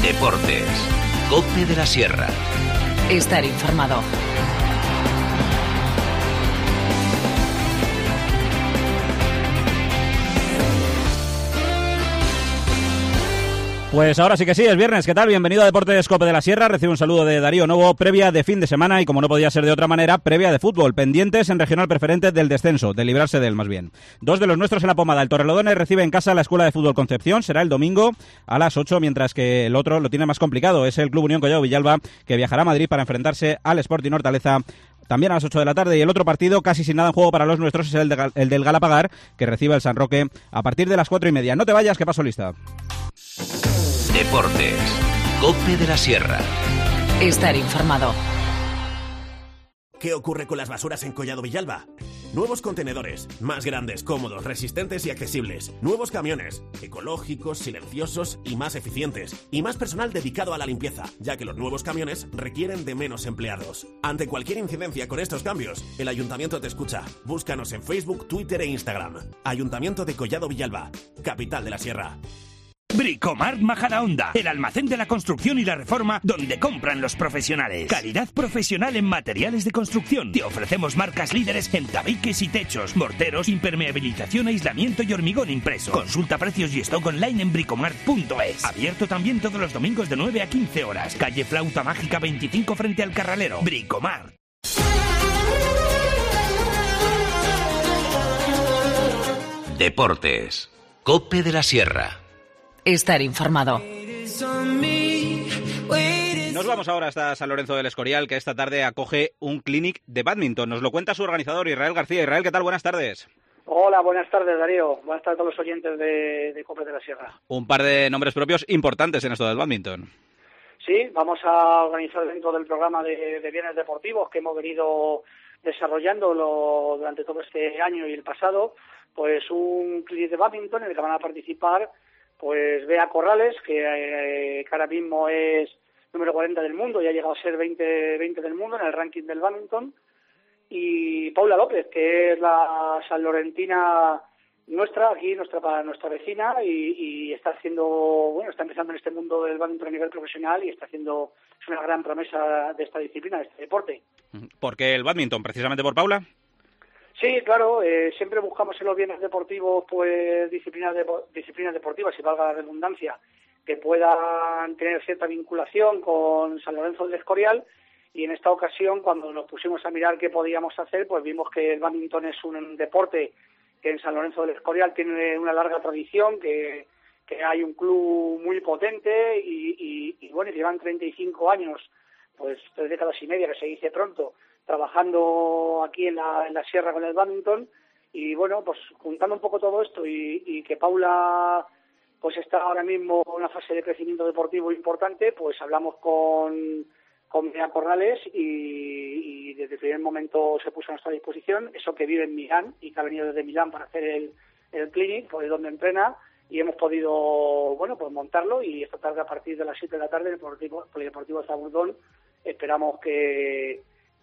Deportes. COPE de la Sierra. Estar informado. Pues ahora sí que sí, es viernes. ¿Qué tal? Bienvenido a Deportes COPE de la Sierra. Recibe un saludo de Darío Novo, previa de fin de semana y, como no podía ser de otra manera, previa de fútbol. Pendientes en regional preferente del descenso, de librarse de él más bien. Dos de los nuestros en la pomada. El Torrelodones recibe en casa la Escuela de Fútbol Concepción. Será el domingo a las 8, mientras que el otro lo tiene más complicado. Es el Club Unión Collado Villalba, que viajará a Madrid para enfrentarse al Sporting Hortaleza también a las 8 de la tarde. Y el otro partido, casi sin nada en juego para los nuestros, es el del Galapagar, que recibe el San Roque a partir de las 4:30. No te vayas, que paso lista. Deportes. COPE de la Sierra. Estar informado. ¿Qué ocurre con las basuras en Collado Villalba? Nuevos contenedores, más grandes, cómodos, resistentes y accesibles. Nuevos camiones, ecológicos, silenciosos y más eficientes. Y más personal dedicado a la limpieza, ya que los nuevos camiones requieren de menos empleados. Ante cualquier incidencia con estos cambios, el Ayuntamiento te escucha. Búscanos en Facebook, Twitter e Instagram. Ayuntamiento de Collado Villalba, capital de la Sierra. Bricomart Majadahonda, el almacén de la construcción y la reforma donde compran los profesionales. Calidad profesional en materiales de construcción. Te ofrecemos marcas líderes en tabiques y techos, morteros, impermeabilización, aislamiento y hormigón impreso. Consulta precios y stock online en bricomart.es. Abierto también todos los domingos de 9 a 15 horas. Calle Flauta Mágica 25 frente al Carralero. Bricomart. Deportes. COPE de la Sierra. Estar informado. Nos vamos ahora hasta San Lorenzo del Escorial, que esta tarde acoge un clinic de bádminton. Nos lo cuenta su organizador, Israel García. Israel, ¿qué tal? Buenas tardes. Hola, buenas tardes, Darío. Buenas tardes a todos los oyentes de COPE de la Sierra. Un par de nombres propios importantes en esto del bádminton. Sí, vamos a organizar dentro del programa de bienes deportivos que hemos venido desarrollando durante todo este año y el pasado, pues un clinic de bádminton en el que van a participar pues Bea Corrales, que ahora mismo es número 40 del mundo y ha llegado a ser 20 del mundo en el ranking del bádminton, y Paula López, que es la sanlorentina nuestra vecina y está empezando en este mundo del bádminton a nivel profesional y es una gran promesa de esta disciplina, de este deporte. ¿Por qué el bádminton? ¿Precisamente por Paula? Sí, claro, siempre buscamos en los bienes deportivos pues disciplinas deportivas, si valga la redundancia, que puedan tener cierta vinculación con San Lorenzo del Escorial, y en esta ocasión, cuando nos pusimos a mirar qué podíamos hacer, pues vimos que el bádminton es un deporte que en San Lorenzo del Escorial tiene una larga tradición, que hay un club muy potente y bueno, llevan 35 años, pues 3 décadas y media, que se dice pronto, trabajando aquí en la sierra con el bádminton. Y bueno, pues juntando un poco todo esto y que Paula pues está ahora mismo en una fase de crecimiento deportivo importante, pues hablamos con Bea Corrales y desde el primer momento se puso a nuestra disposición. Eso, que vive en Milán y que ha venido desde Milán para hacer el clinic, pues donde entrena, y hemos podido bueno pues montarlo, y esta tarde a partir de las 7 de la tarde en el Polideportivo de Zaburdón esperamos que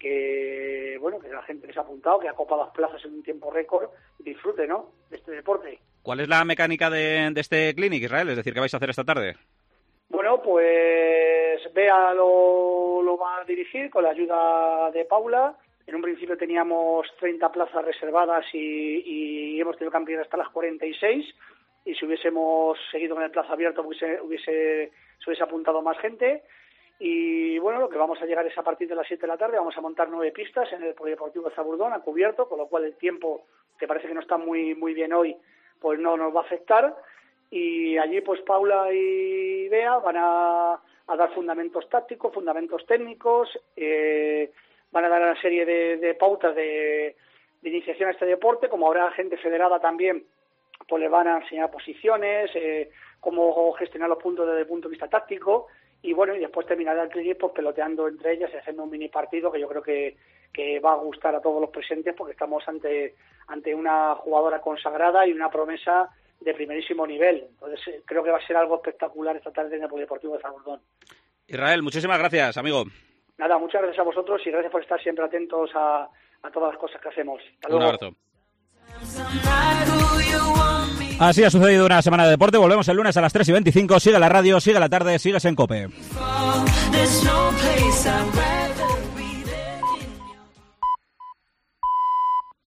la gente que se ha apuntado, que ha copado las plazas en un tiempo récord, disfrute, ¿no?, de este deporte. ¿Cuál es la mecánica de este clinic, Israel? Es decir, ¿qué vais a hacer esta tarde? Bueno, pues Bea lo va a dirigir con la ayuda de Paula. En un principio teníamos 30 plazas reservadas y hemos tenido que ampliar hasta las 46, y si hubiésemos seguido con el plazo abierto se hubiese apuntado más gente. Y bueno, lo que vamos a llegar es a partir de las 7 de la tarde, vamos a montar 9 pistas en el Polideportivo de Zaburdón a cubierto, con lo cual el tiempo, que parece que no está muy bien hoy, pues no nos va a afectar. Y allí pues Paula y Bea van a dar fundamentos tácticos, fundamentos técnicos, van a dar una serie de pautas de iniciación a este deporte. Como habrá gente federada también, pues les van a enseñar posiciones, cómo gestionar los puntos desde el punto de vista táctico. Y bueno, y después terminará el clinic pues peloteando entre ellas y haciendo un mini partido que yo creo que va a gustar a todos los presentes, porque estamos ante una jugadora consagrada y una promesa de primerísimo nivel. Entonces creo que va a ser algo espectacular esta tarde en el Polideportivo de Zaburdón. Israel, muchísimas gracias, amigo. Nada, muchas gracias a vosotros y gracias por estar siempre atentos a todas las cosas que hacemos. Hasta luego. Un abrazo. Así ha sucedido una semana de deporte. Volvemos el lunes a las 3:25. Sigue la radio, sigue la tarde, sigues en COPE.